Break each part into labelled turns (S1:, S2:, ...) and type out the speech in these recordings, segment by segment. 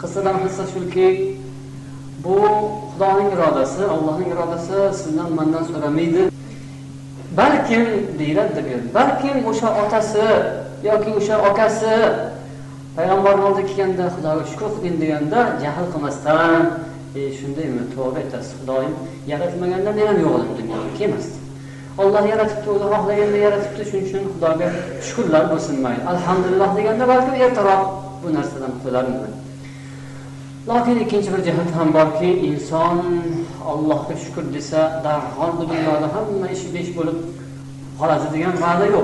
S1: Qissadan hissa shuki, bu Xudoning irodasi, Allohning irodasi sizdan mendan so'ramaydi. Balkim deyiladi deb, balkim o'sha otasi yoki o'sha akasi payg'ambar oldiga kelganda Xudoga shukr qilgin deganda jahl qilmasdan, shundaymi, tavba etasiz. Xudoyim yaratmaganda men ham yo'q edim dunyoga kelmasdim. Alloh yaratibdi, O'zi xohlaganda yaratibdi, shuning uchun Xudoga shukrlar bo'lsin mayli. Alhamdulillah deganda balkim ertaroq bu narsadan qutularman. Lekin ikkinchi bir jihat ham borki, inson Allohga shukr desa, darhol bu dunyoda hamma ish besh bo'lib qoladi degan va'da yo'q.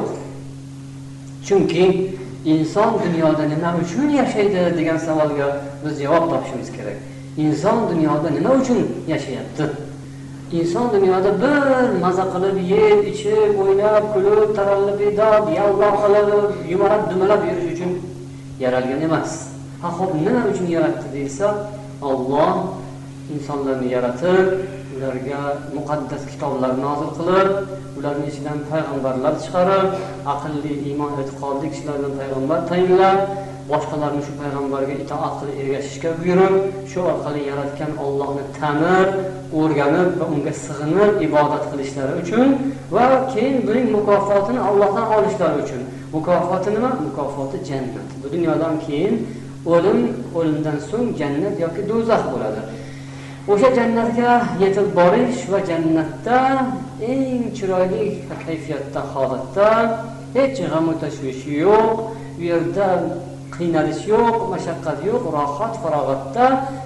S1: Chunki inson dunyoda nima uchun yashaydi degan savolga biz javob topishimiz kerak. Inson dunyoda nima uchun yashayapti? Inson dunyoda bir maza qilib, yeb, ichib, o'ynab, kulib, tarallib, edib, yalloq qilib, yumalab, dumalab yurish uchun yaralgan emas. Ha, xo'p, nima uchun yaratdi deysa, Alloh insonlarni yaratib, ularga muqaddas kitoblar nozil qilib, ularning ichidan payg'ambarlar chiqarib, aqlli, iymon, e'tiqodli kishilardan payg'ambar tayinlab, boshqalarni shu payg'ambarga itoat qilib ergashishga buyurib, shu orqali yaratgan Allohni tanib, o'rganib va unga sig'inib ibodat qilishlari uchun va keyin buning mukofotini Allohdan olishlari uchun. Mukofoti nima? Mukofoti jannat. Bu dunyodan keyin o'limdan so'ng jannat yoki do'zax bo'ladi. O'sha jannatga yetib borish va jannatda eng chiroyli kayfiyatda, holatda hech g'am va tashvish yo'q, u yerda qiynalish yo'q, mashaqqat yo'q, rohat, farog'atda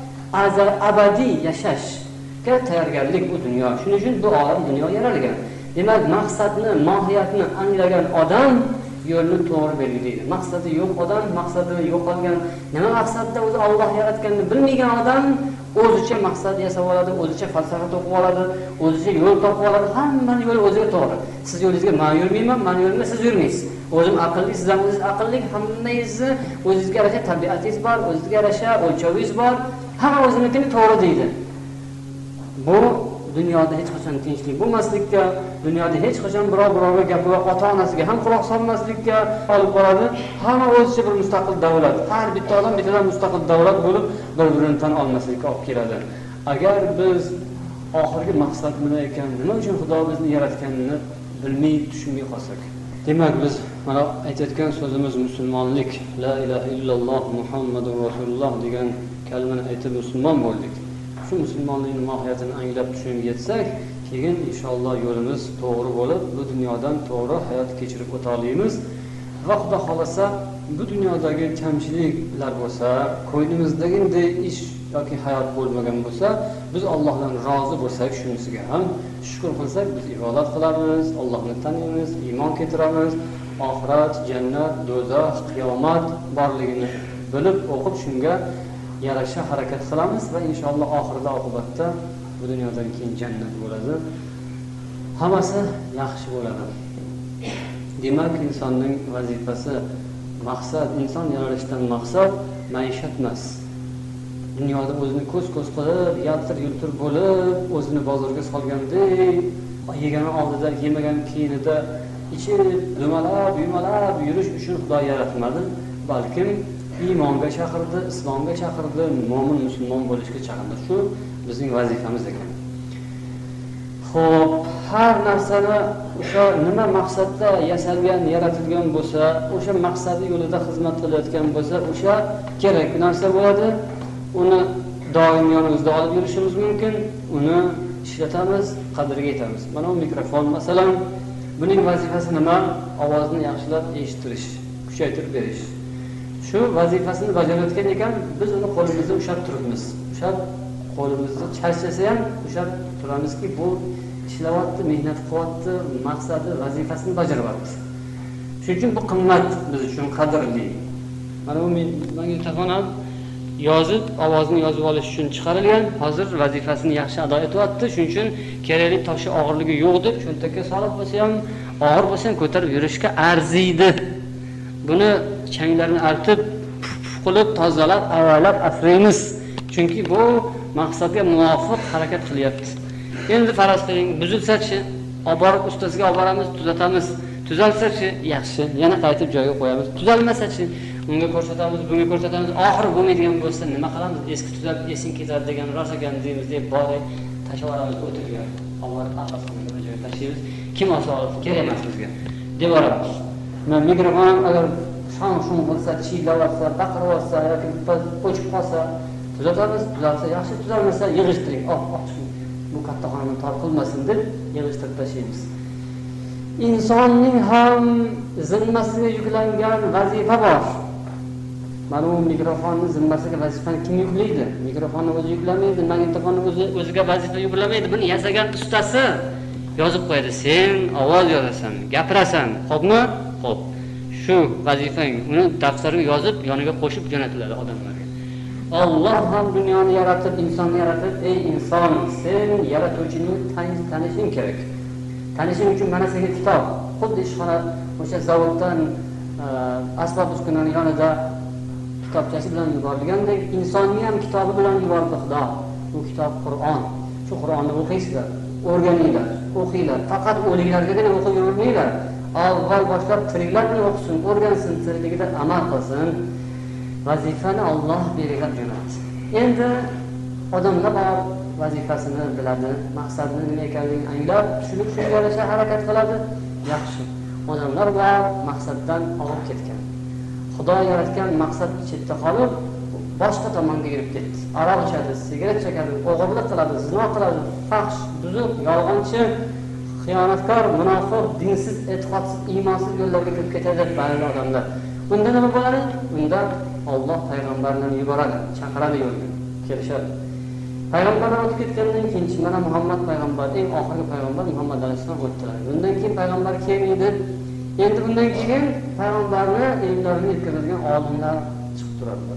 S1: abadiy yashashga tayyorgarlik bu dunyo. Shuning uchun bu olam dunyo yaralgan. Demak, maqsadni, mohiyatni anglagan odam yo'lni to'g'ri belgilaydi. Maqsadi yo'q odam, maqsadini yo'qolgan, nima maqsadda o'zi Alloh yaratganini bilmagan odam o'zicha maqsad yasab oladi, o'zicha falsafa to'qib oladi, o'zicha yo'l topib oladi. Hamma yo'l o'ziga to'g'ri. Siz yo'lingizga men yurmayman, men yo'limga siz yurmaysiz. O'zim aqlli, siz ham o'zingiz aqlli, hammangizni o'zingizga yarasha tabiatingiz bor, o'zingizga yarasha o'lchovingiz bor. Hamma o'zinikini to'g'ri deydi. Bu dunyoda hech qachon tinchlik bo'lmaslikka, dunyoda hech qachon birovga gapiga, ota-onasiga ham quloq solmaslikka olib boradi. Hamma o'zicha bir mustaqil davlat, har bitta odam bittadan mustaqil davlat bo'lib, bir-birini tan olmaslikka olib keladi. Agar biz oxirgi maqsad nima ekan, nima uchun Xudo bizni yaratganini bilmay, tushunmay qolsak. Demak, biz mana aytayotgan so'zimiz musulmonlik, la ilaha illalloh Muhammadur rasululloh degan kalimani aytib musulmon bo'ldik. Shu musulmonlikning mohiyatini anglab tushunib yetsak, keyin inshaalloh yo'limiz to'g'ri bo'lib, bu dunyodan to'g'ri hayot kechirib o'ta olamiz. Va Xudo xolasa, bu dunyodagi kamchiliklar bo'lsa, ko'nglimizdagidek ish yoki hayot bo'lmagan bo'lsa, biz Allohdan rozi bo'lsak, shunisiga ham shukr qilsak, biz ibodat qilamiz, Allohni taniymiz, iymon keltiramiz, oxirat, jannat, do'zax, qiyomat borligini bilib o'qib shunga yarasha harakat qilamiz va inshaalloh oxirida oqibatda bu dunyodan keyin jannat bo'ladi. Hammasi yaxshi bo'ladi. Demak, insonning vazifasi, maqsad, inson yaralishdan maqsad maishat emas. Dunyoda o'zini ko'z-ko'z qilib, yaltir-yultir bo'lib, o'zini bozorga solgandek, yegan oldida, yemagan keyinida ichib, dumalab, yumalab yurish uchun Xudo yaratmadi, balkim iymonga chaqirdi, islomga chaqirdi, mo'min musulmon bo'lishga chaqirdi. Shu bizning vazifamiz ekan. Xo'p, har narsani o'sha nima maqsadda yasalgan, yaratilgan bo'lsa, o'sha maqsadi yo'lida xizmat qilayotgan bo'lsa, o'sha kerak narsa bo'ladi. Uni doim yonimizda olib yurishimiz mumkin, uni ishlatamiz, qadriga yetamiz. Mana bu mikrofon masalan, buning vazifasi nima? Ovozni yaxshilab eshitirish, kuchaytirib berish. Shu vazifasini bajarayotgan ekan, biz uni qo'limizda ushlab turibmiz. Ushlab qo'limizni charchasa ham ushlab turamizki, bu ishlayapti, mehnat qilyapti, maqsadi, vazifasini bajaryapti. Shuning uchun bu qimmat biz uchun qadrli. Mana bu magnitofon ham yozib, ovozni yozib olish uchun chiqarilgan. Hozir vazifasini yaxshi ado etyapti. Shuning uchun kerakli toshi og'irligi yo'q deb cho'ntakka solib bo'lsa ham, og'ir bo'lsa ham ko'tarib yurishga arziydi. Buni changlarni artib, qilib, tozalab, avalab asraymiz. Chunki bu maqsadga muvofiq harakat qilyapti. Endi faraz qiling, buzilsa-chi, olib borib ustasiga olib boramiz, tuzatamiz. Tuzalsa-chi, yaxshi, yana qaytib joyiga qo'yamiz. Tuzalmasa-chi, unga ko'rsatamiz, bunga ko'rsatamiz, oxiri bo'lmaydigan bo'lsa nima qilamiz? Eski tuzab esing ketadi degan rost ekan deymiz deb borib tashlavoramiz o'tirgan. Alloh aqlini bir joyga tashlaymiz. Kim olsa olsin, kerak emas bizga deb boramiz. Men mikrofon agar shon bo'lsa, chiylavotsa, baqirib yoki o'chib qolsa tuzatamiz, tuzatsa yaxshi, tuzalmasa yig'ishtiring. Bu katta xonani tor qilmasin deb yig'ishtirib tashlaymiz. Insonning ham zimmasiga yuklangan vazifa bor. Mana bu mikrofonni zimmasiga vazifani kim yuklaydi? Mikrofonni o'zi yuklamaydi, magnitofonni o'ziga vazifa yuklamaydi. Buni yasagan ustasi yozib qo'yadi. Sen ovoz yozasan, gapirasan, xo'pmi? Xo'p. Shu vazifang uni daftarga yozib, yoniga qo'shib jo'natiladi odamlarga. Alloh ham dunyoni yaratib, insonni yaratib, ey inson, sen yaratuvchini tanishing kerak. Tanishing uchun mana senga kitob. Xuddi ishxona o'sha zavoddan asbob uskunaning yonida kitobchasi bilan yuborilgandek, insonning ham kitobi bilan yubordi Xudo. Bu kitob Qur'on. Shu Qur'onni o'qiysizlar, o'rganinglar, o'qinglar. Faqat o'liklargagina o'qib yurmanglar. Avval boshlab tiriklarni o'qisin, o'rgansin, tirikligida amal qilsin. Vazifani Alloh belgilab jo'natdi. Endi odamlar bor vazifasini biladi, maqsadini nima ekanligini anglab, tushunib shunga yarasha harakat qiladi. Yaxshi. Odamlar bor maqsaddan og'ib ketgan. Xudo yaratgan maqsad chetda qolib, boshqa tomonga yurib ketdi. Aroq ichadi, sigaret chekadi, o'g'irlik qiladi, zino qiladi, fahsh, buzuq, yolg'onchi, xiyonatkor, munofiq, dinsiz, e'tiqodsiz, iymonsiz yo'llarga kirib ketadi ba'zi odamlar. Bunda nima bo'ladi? Bunda Alloh payg'ambarlarni yuboradi, chaqiradi yo'lga, kelishadi. Payg'ambarlar o'tib ketgandan keyin mana Muhammad payg'ambar, eng oxirgi payg'ambar Muhammad alayhisalom o'tdilar. Bundan keyin payg'ambar kelmaydi. Endi bundan keyin payg'ambarni ilmlarini yetkazadigan olimlar chiqib turadi.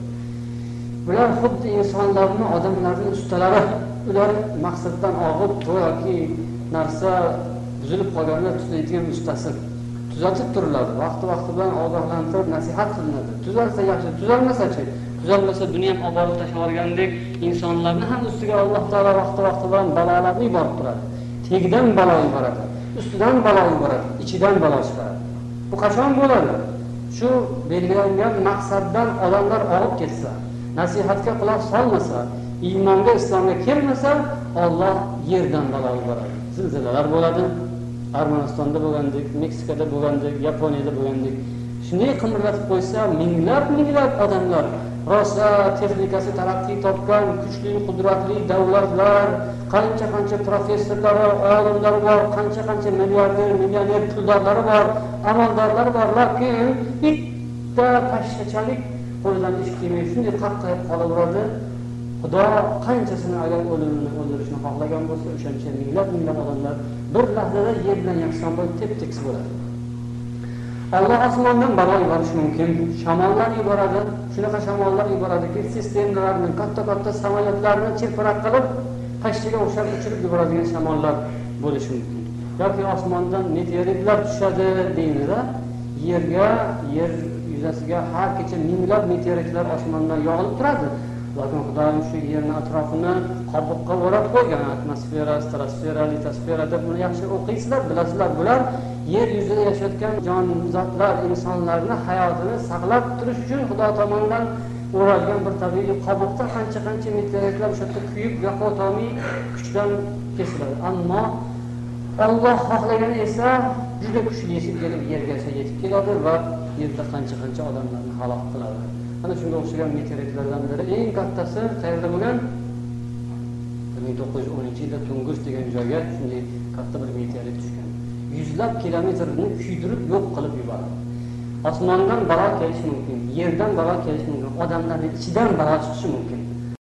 S1: Bular xuddi insonlarning, odamlarning ustalari. Ular maqsaddan og'ib yoki narsa buzilib qolganini tuzaydigan ustasi. Tuzatib turiladi, vaqti bilan ogohlantirib, nasihat qilinadi. Tuzalsa yaxshi, tuzalmasa-chi? Tuzalmasa buni ham olib borib tashlab yuborgandek, insonlarni ham ustiga Alloh taolo vaqti bilan balolarni yuborib turadi. Tegidan balo yuboradi, ustidan balo yuboradi, ichidan balo chiqaradi. Bu qachon bo'ladi? Shu belgilangan maqsaddan odamlar og'ib ketsa, nasihatga quloq solmasa, iymonga, islomga kelmasa, Alloh yerdan balo yuboradi. Zilzilalar bo'ladi. Armanistonda bo'lgandik, Meksikada bo'lgandik, Yaponiyada bo'lgandik. Shunday qimirlatib qo'ysa, minglab odamlar, rosa texnikasi taraqqiy topgan, kuchli, qudratli davlatlar, qancha professorlar, olimlar bor, qancha milliarder, millioner puldorlari bor, amaldorlar bor, lekin bitta pashshachalik qo'lidan ish kelmay shunday qaqqayib qolaveradi. Xudo qanchasini agar o'ldirishni xohlagan bo'lsa, o'shancha minglab odamlar bir lahzada yer bilan yakson bo'lib tep-tekis bo'ladi. Alloh osmondan balo yuborishi mumkin, shamollar yuboradi. Shunaqa shamollar yuboradiki, sistemalarni, katta samolyotlarni chirpirak qilib, pashtaga o'xshab uchirib yuboradigan shamollar bo'lishi mumkin. Yoki osmondan meteoritlar tushadi deyiladi. Yer yuzasiga har kecha minglab meteoritlar osmondan yog'ilib turadi. Lekin Xudoning shu yerning atrofini qobiqqa o'rab qo'ygan, atmosfera, stratosfera, litosfera deb buni yaxshi o'qiysizlar, bilasizlar. Bular yer yuzida yashayotgan jonzotlar, insonlarning hayotini saqlab turish uchun Xudo tomonidan o'ralgan bir tabiiy qobiqda qancha meteoritlar o'sha yerda kuyib, yoqotomiy kuchdan kesiladi. Ammo Alloh xohlagani esa juda kuchli yetib kelib yergacha yetib keladi va yerda qancha odamlarni halok qiladi. Ana shunga o'xshagan meteoritlardan biri eng kattasi qayerda bo'lgan? 1910-yilda Tungus degan joyga shunday katta bir meteorit tushgan. Yuzlab kilometrni kuydirib yo'q qilib yuboradi. Osmondan balo kelishi mumkin, yerdan balo kelishi mumkin, odamlarning ichidan balo chiqishi mumkin.